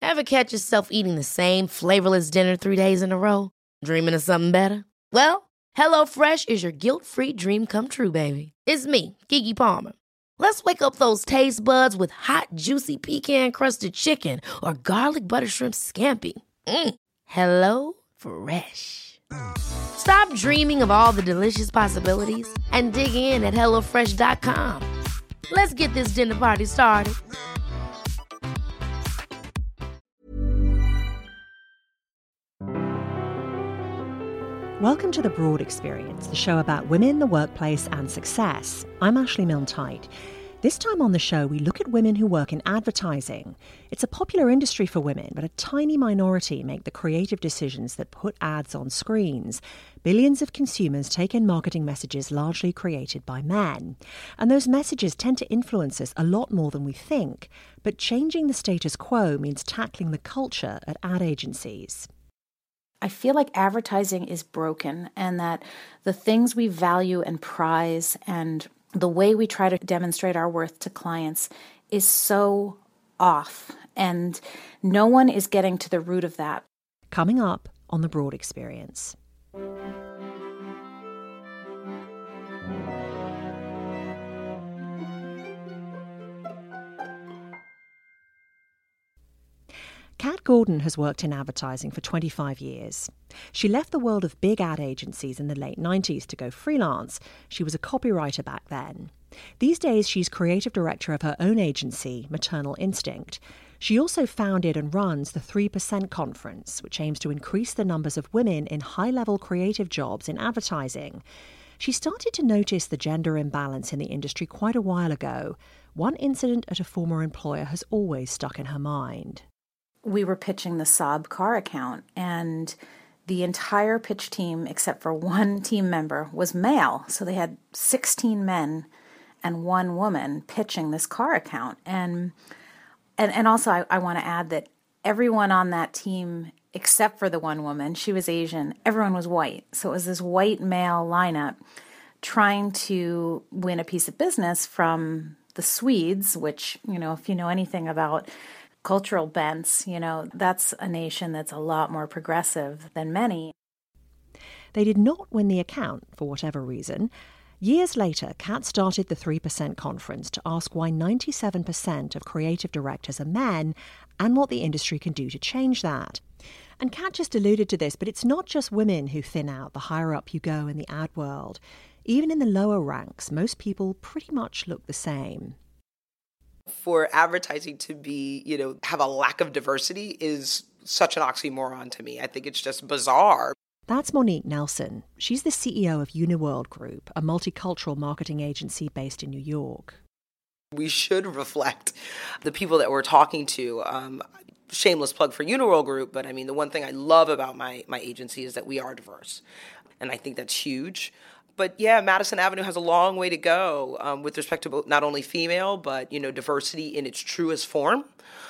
Ever catch yourself eating the same flavorless dinner 3 days in a row? Dreaming of something better? Well, HelloFresh is your guilt-free dream come true, baby. It's me, Keke Palmer. Let's wake up those taste buds with hot, juicy pecan-crusted chicken or garlic butter shrimp scampi. Hello Fresh. Stop dreaming of all the delicious possibilities and dig in at HelloFresh.com. Let's get this dinner party started. Welcome to The Broad Experience, the show about women, the workplace and success. I'm Ashley Milne-Tyte. This time on the show, we look at women who work in advertising. It's a popular industry for women, but a tiny minority make the creative decisions that put ads on screens. Billions of consumers take in marketing messages largely created by men. And those messages tend to influence us a lot more than we think. But changing the status quo means tackling the culture at ad agencies. I feel like advertising is broken and that the things we value and prize and the way we try to demonstrate our worth to clients is so off, and no one is getting to the root of that. Coming up on The Broad Experience. Kat Gordon has worked in advertising for 25 years. She left the world of big ad agencies in the late 90s to go freelance. She was a copywriter back then. These days, she's creative director of her own agency, Maternal Instinct. She also founded and runs the 3% Conference, which aims to increase the numbers of women in high-level creative jobs in advertising. She started to notice the gender imbalance in the industry quite a while ago. One incident at a former employer has always stuck in her mind. We were pitching the Saab car account, and the entire pitch team, except for one team member, was male. So they had 16 men and one woman pitching this car account. And also I want to add that everyone on that team, except for the one woman, she was Asian, everyone was white. So it was this white male lineup trying to win a piece of business from the Swedes, which, if you know anything about cultural bents, that's a nation that's a lot more progressive than many. They did not win the account for whatever reason. Years later, Kat started the 3% Conference to ask why 97% of creative directors are men and what the industry can do to change that. And Kat just alluded to this, but it's not just women who thin out the higher up you go in the ad world. Even in the lower ranks, most people pretty much look the same. For advertising to be, have a lack of diversity is such an oxymoron to me. I think it's just bizarre. That's Monique Nelson. She's the CEO of Uniworld Group, a multicultural marketing agency based in New York. We should reflect the people that we're talking to. Shameless plug for Uniworld Group, but the one thing I love about my agency is that we are diverse. And I think that's huge. But yeah, Madison Avenue has a long way to go with respect to not only female, but, diversity in its truest form.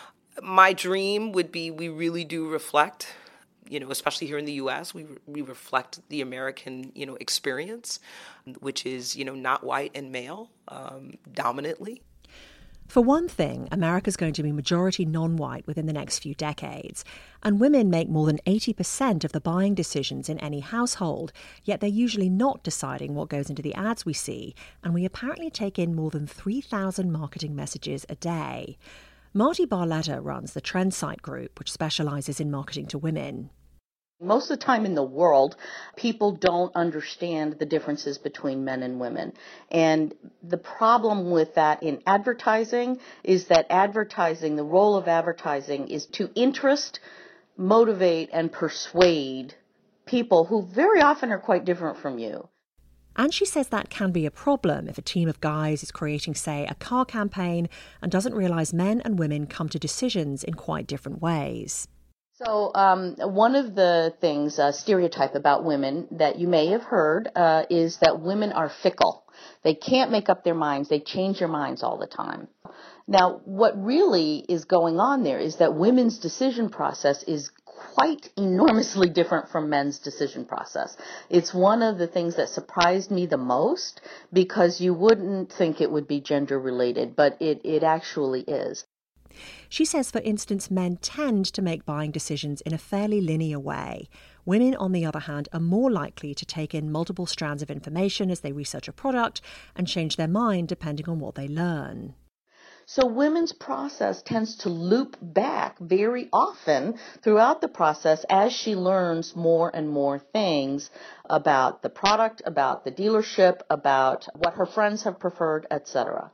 My dream would be we really do reflect, especially here in the U.S., we reflect the American, experience, which is, not white and male dominantly. For one thing, America's going to be majority non-white within the next few decades, and women make more than 80% of the buying decisions in any household, yet they're usually not deciding what goes into the ads we see, and we apparently take in more than 3,000 marketing messages a day. Marty Barletta runs the Trendsight Group, which specializes in marketing to women. Most of the time in the world, people don't understand the differences between men and women. And the problem with that in advertising is that the role of advertising is to interest, motivate, and persuade people who very often are quite different from you. And she says that can be a problem if a team of guys is creating, say, a car campaign and doesn't realize men and women come to decisions in quite different ways. So one of the things, stereotype about women that you may have heard is that women are fickle. They can't make up their minds. They change their minds all the time. Now, what really is going on there is that women's decision process is quite enormously different from men's decision process. It's one of the things that surprised me the most because you wouldn't think it would be gender related, but it actually is. She says, for instance, men tend to make buying decisions in a fairly linear way. Women, on the other hand, are more likely to take in multiple strands of information as they research a product and change their mind depending on what they learn. So women's process tends to loop back very often throughout the process as she learns more and more things about the product, about the dealership, about what her friends have preferred, etc.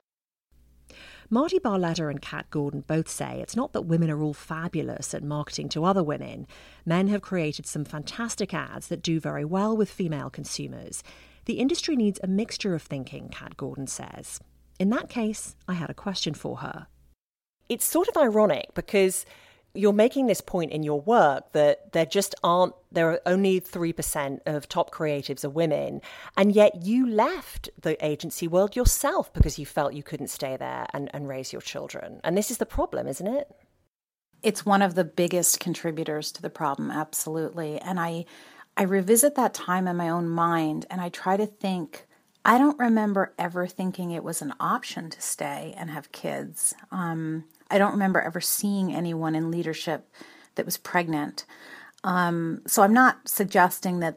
Marty Barletta and Kat Gordon both say it's not that women are all fabulous at marketing to other women. Men have created some fantastic ads that do very well with female consumers. The industry needs a mixture of thinking, Kat Gordon says. In that case, I had a question for her. It's sort of ironic because you're making this point in your work that there are only 3% of top creatives are women, and yet you left the agency world yourself because you felt you couldn't stay there and raise your children. And this is the problem, isn't it? It's one of the biggest contributors to the problem, absolutely. And I revisit that time in my own mind, and I try to think, I don't remember ever thinking it was an option to stay and have kids. I don't remember ever seeing anyone in leadership that was pregnant. So I'm not suggesting that,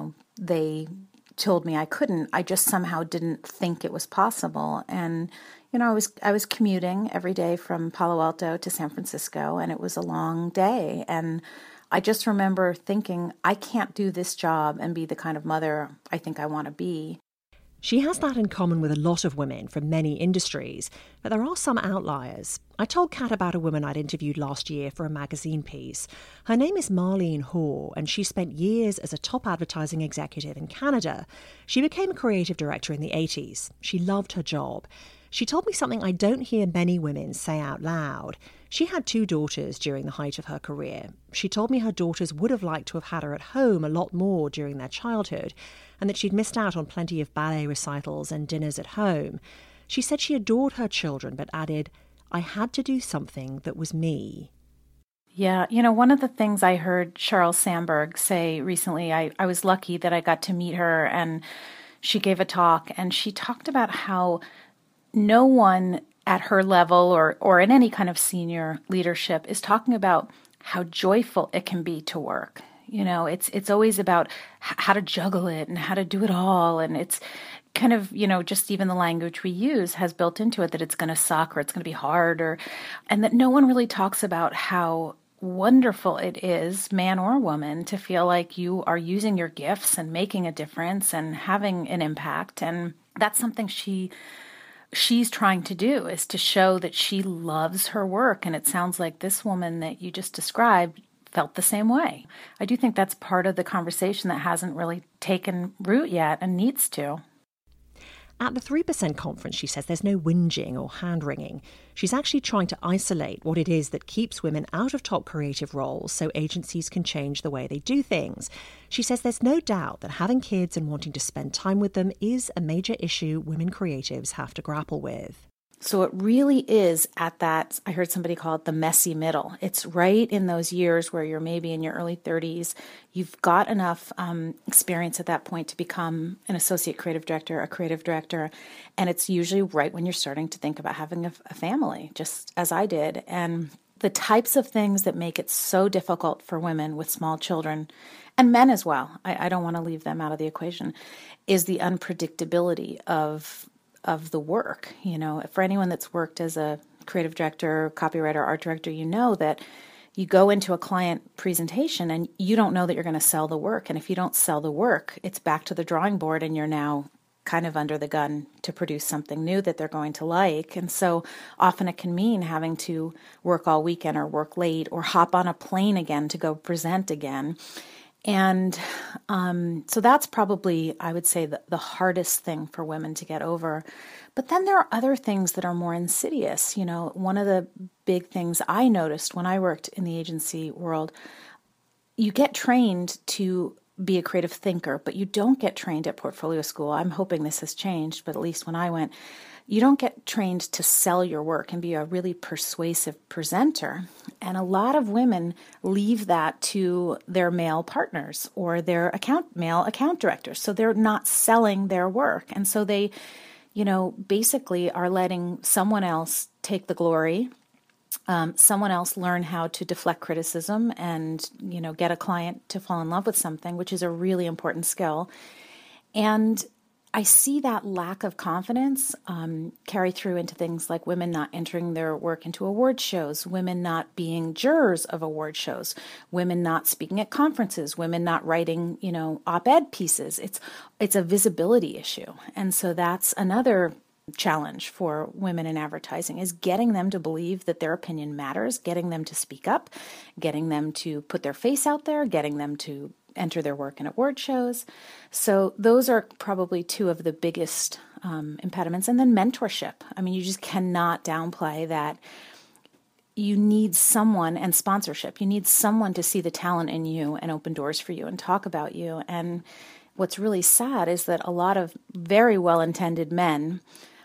they told me I couldn't. I just somehow didn't think it was possible. And, I was commuting every day from Palo Alto to San Francisco, and it was a long day. And I just remember thinking, I can't do this job and be the kind of mother I think I want to be. She has that in common with a lot of women from many industries, but there are some outliers. I told Kat about a woman I'd interviewed last year for a magazine piece. Her name is Marlene Hoare, and she spent years as a top advertising executive in Canada. She became a creative director in the 80s. She loved her job. She told me something I don't hear many women say out loud. She had 2 daughters during the height of her career. She told me her daughters would have liked to have had her at home a lot more during their childhood, and that she'd missed out on plenty of ballet recitals and dinners at home. She said she adored her children, but added, I had to do something that was me. Yeah, one of the things I heard Sheryl Sandberg say recently, I was lucky that I got to meet her, and she gave a talk, and she talked about how no one at her level or in any kind of senior leadership is talking about how joyful it can be to work. It's always about how to juggle it and how to do it all. And it's kind of, just even the language we use has built into it that it's going to suck or it's going to be hard, and that no one really talks about how wonderful it is, man or woman, to feel like you are using your gifts and making a difference and having an impact. And that's something she's trying to do, is to show that she loves her work. And it sounds like this woman that you just described felt the same way. I do think that's part of the conversation that hasn't really taken root yet and needs to. At the 3% conference, she says there's no whinging or hand-wringing. She's actually trying to isolate what it is that keeps women out of top creative roles so agencies can change the way they do things. She says there's no doubt that having kids and wanting to spend time with them is a major issue women creatives have to grapple with. So it really is at that, I heard somebody call it the messy middle. It's right in those years where you're maybe in your early 30s. You've got enough experience at that point to become an associate creative director, a creative director. And it's usually right when you're starting to think about having a family, just as I did. And the types of things that make it so difficult for women with small children, and men as well, I don't want to leave them out of the equation, is the unpredictability of the work. For anyone that's worked as a creative director, copywriter, art director, that you go into a client presentation and you don't know that you're going to sell the work. And if you don't sell the work, it's back to the drawing board and you're now kind of under the gun to produce something new that they're going to like. And so often it can mean having to work all weekend or work late or hop on a plane again to go present again. And so that's probably, I would say, the hardest thing for women to get over. But then there are other things that are more insidious. One of the big things I noticed when I worked in the agency world, you get trained to be a creative thinker, but you don't get trained at portfolio school. I'm hoping this has changed, but at least when I went, you don't get trained to sell your work and be a really persuasive presenter. And a lot of women leave that to their male partners or their male account directors. So they're not selling their work. And so they, basically are letting someone else take the glory Someone else learn how to deflect criticism and, get a client to fall in love with something, which is a really important skill. And I see that lack of confidence carry through into things like women not entering their work into award shows, women not being jurors of award shows, women not speaking at conferences, women not writing, op-ed pieces. It's a visibility issue. And so that's another challenge for women in advertising, is getting them to believe that their opinion matters, getting them to speak up, getting them to put their face out there, getting them to enter their work in award shows. So those are probably two of the biggest impediments. And then mentorship. I mean, you just cannot downplay that you need someone, and sponsorship. You need someone to see the talent in you and open doors for you and talk about you. And what's really sad is that a lot of very well-intended men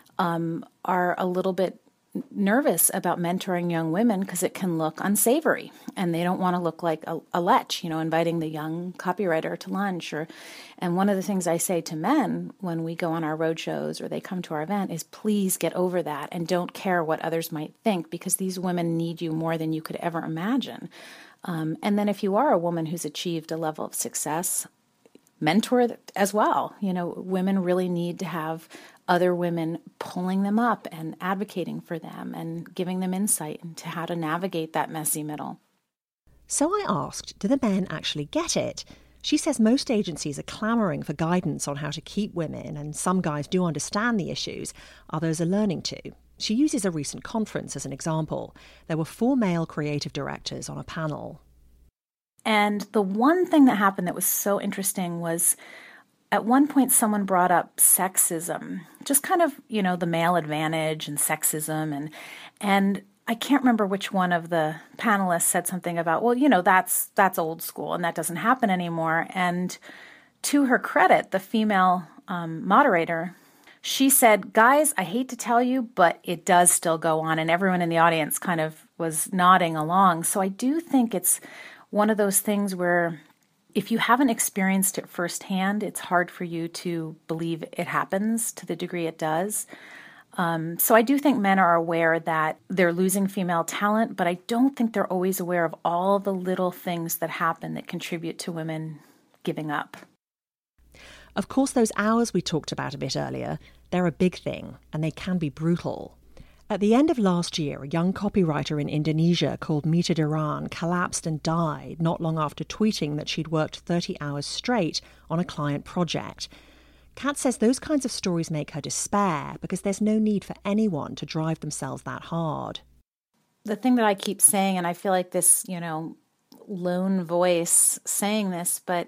are a little bit nervous about mentoring young women because it can look unsavory, and they don't want to look like a lech, inviting the young copywriter to lunch. And one of the things I say to men when we go on our road shows or they come to our event is, please get over that and don't care what others might think, because these women need you more than you could ever imagine. And then if you are a woman who's achieved a level of success, mentor as well. Women really need to have other women pulling them up and advocating for them and giving them insight into how to navigate that messy middle. So I asked, do the men actually get it? She says most agencies are clamouring for guidance on how to keep women, and some guys do understand the issues, others are learning to. She uses a recent conference as an example. There were 4 male creative directors on a panel. And the one thing that happened that was so interesting was, at one point someone brought up sexism, just kind of, the male advantage and sexism. And I can't remember which one of the panelists said something about, well, that's old school and that doesn't happen anymore. And to her credit, the female moderator, she said, guys, I hate to tell you, but it does still go on. And everyone in the audience kind of was nodding along. So I do think it's one of those things where if you haven't experienced it firsthand, it's hard for you to believe it happens to the degree it does. So I do think men are aware that they're losing female talent, but I don't think they're always aware of all the little things that happen that contribute to women giving up. Of course, those hours we talked about a bit earlier, they're a big thing, and they can be brutal. At the end of last year, a young copywriter in Indonesia called Mita Duran collapsed and died not long after tweeting that she'd worked 30 hours straight on a client project. Kat says those kinds of stories make her despair because there's no need for anyone to drive themselves that hard. The thing that I keep saying, and I feel like this, lone voice saying this, but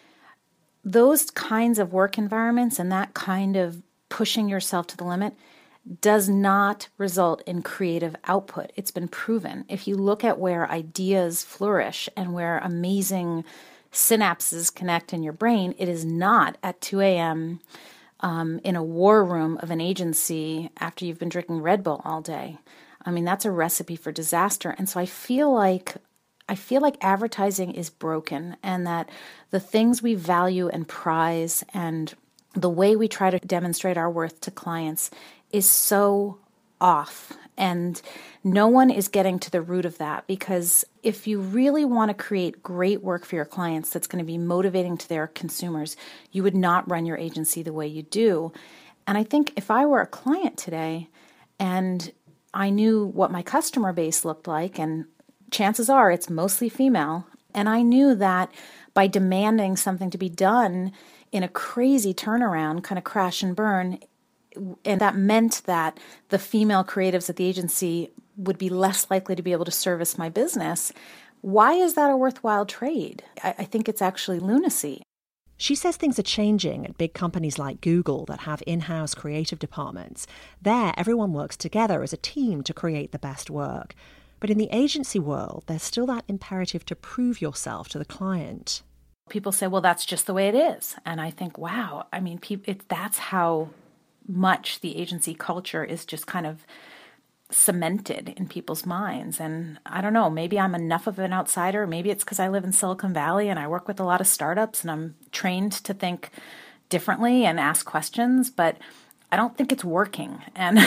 those kinds of work environments and that kind of pushing yourself to the limit does not result in creative output. It's been proven. If you look at where ideas flourish and where amazing synapses connect in your brain, it is not at 2 a.m. In a war room of an agency after you've been drinking Red Bull all day. I mean, that's a recipe for disaster. And so I feel like advertising is broken, and that the things we value and prize and the way we try to demonstrate our worth to clients is so off. And no one is getting to the root of that, because if you really want to create great work for your clients that's going to be motivating to their consumers, you would not run your agency the way you do. And I think if I were a client today and I knew what my customer base looked like, and chances are it's mostly female, and I knew that by demanding something to be done in a crazy turnaround, kind of crash and burn, and that meant that the female creatives at the agency would be less likely to be able to service my business, why is that a worthwhile trade? I think it's actually lunacy. She says things are changing at big companies like Google that have in-house creative departments. There, everyone works together as a team to create the best work. But in the agency world, there's still that imperative to prove yourself to the client. People say, well, that's just the way it is. And I think, wow, I mean, that's how much the agency culture is just kind of cemented in people's minds. And I don't know, maybe I'm enough of an outsider. Maybe it's because I live in Silicon Valley and I work with a lot of startups and I'm trained to think differently and ask questions. But I don't think it's working. And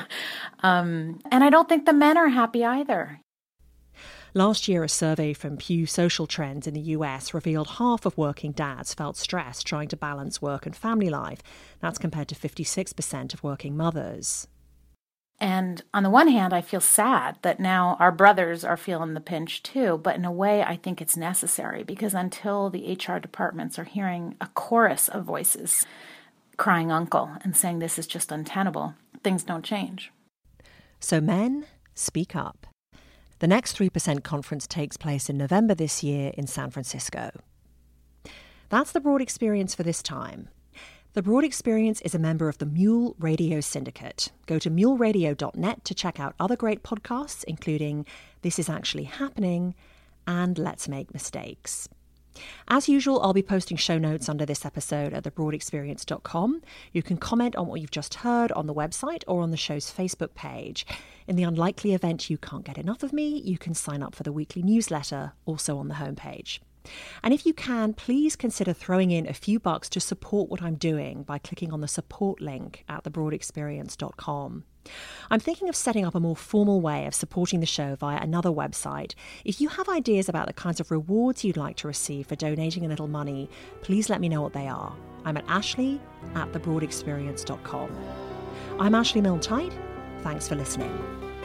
I don't think the men are happy either. Last year, a survey from Pew Social Trends in the US revealed half of working dads felt stressed trying to balance work and family life. That's compared to 56% of working mothers. And on the one hand, I feel sad that now our brothers are feeling the pinch too. But in a way, I think it's necessary, because until the HR departments are hearing a chorus of voices crying uncle and saying this is just untenable, things don't change. So men, speak up. The next 3% conference takes place in November this year in San Francisco. That's the Broad Experience for this time. The Broad Experience is a member of the Mule Radio Syndicate. Go to muleradio.net to check out other great podcasts, including This Is Actually Happening and Let's Make Mistakes. As usual, I'll be posting show notes under this episode at thebroadexperience.com. You can comment on what you've just heard on the website or on the show's Facebook page. In the unlikely event you can't get enough of me, you can sign up for the weekly newsletter, also on the homepage. And if you can, please consider throwing in a few bucks to support what I'm doing by clicking on the support link at thebroadexperience.com. I'm thinking of setting up a more formal way of supporting the show via another website. If you have ideas about the kinds of rewards you'd like to receive for donating a little money, please let me know what they are. I'm at ashley@thebroadexperience.com. I'm Ashley Milne-Tyte. Thanks for listening.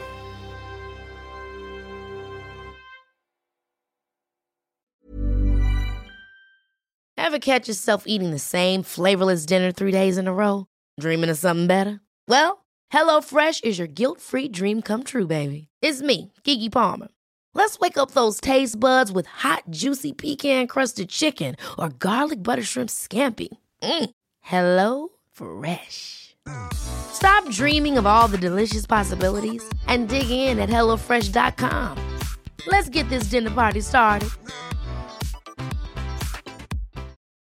Ever catch yourself eating the same flavorless dinner 3 days in a row? Dreaming of something better? Well, HelloFresh is your guilt-free dream come true, baby. It's me, Keke Palmer. Let's wake up those taste buds with hot, juicy pecan-crusted chicken or garlic butter shrimp scampi. Hello Fresh. Stop dreaming of all the delicious possibilities and dig in at HelloFresh.com. Let's get this dinner party started.